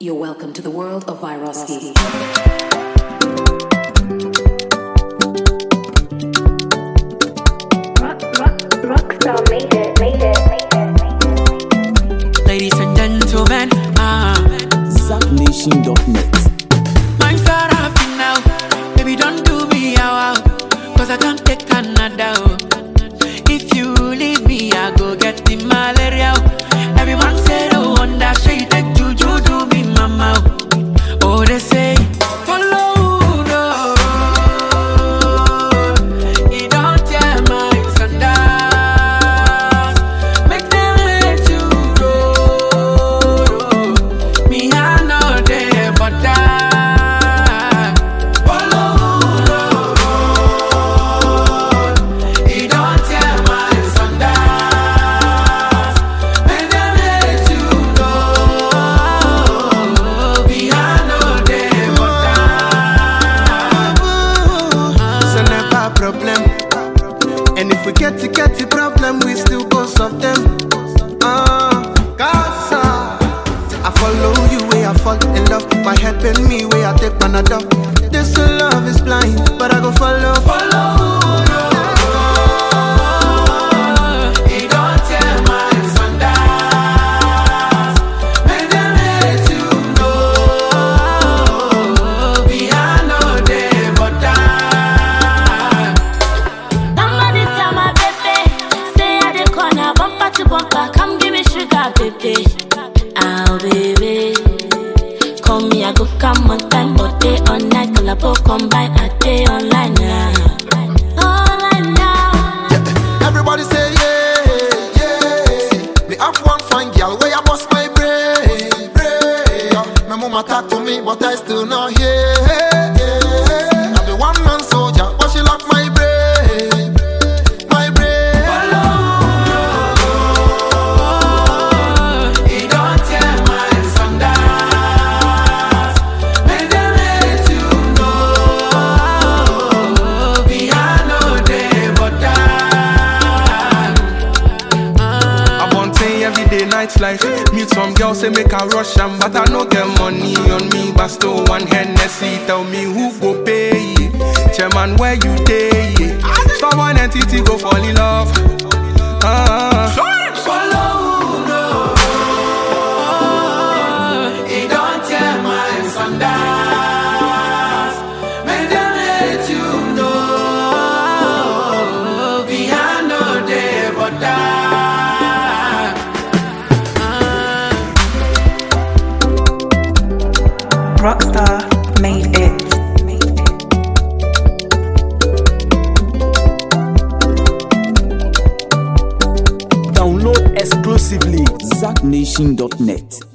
You're welcome to the world of Vyroski. Rockstar made it. Ladies and gentlemen, ZachNation.net. my star happy now. Baby, don't do me out, cause I can't take another. If you leave me, I go get the malaria. Everyone say no wonder, say you take juju, do me mama. Oh, they say, follow the road. You don't tell my standards. Make them let you go. Me, I know they but that. Follow the road. You don't tell my standards. Make them let you go. Me, I know they but that. So never problem. And if we get the problem, we still go solve them. Casa, I follow you where I fall in love. My head bend me where I take Panadol. This love is blind, but I go follow. You don't tell my standards. Make them let you know. Me, I know they but that. Somebody tell my baby, say at the corner, bumper to bumper, come give me sugar, baby. Ah, baby, come me, I go come on time, but day on night, collabo combine, a day online now. Online now. Everybody say yeah. Me have one fine girl where I bust my brain. My mama talk to me, but I still not hear. I be one man soldier, but she lock my brain. My brain. You don't tell my standards. Make them let you know. Me, I know they but that. I want to every day night life. Meet some girls say make a rush am, but I no get money on me. But still one Hennessy, tell me who go pay. Chairman, where you day? Someone entity go fall in love. Follow the road. You don't tell my standards. Make them let you know. Me, I know they but that. Rockstar made it. Download exclusively ZachNation.net.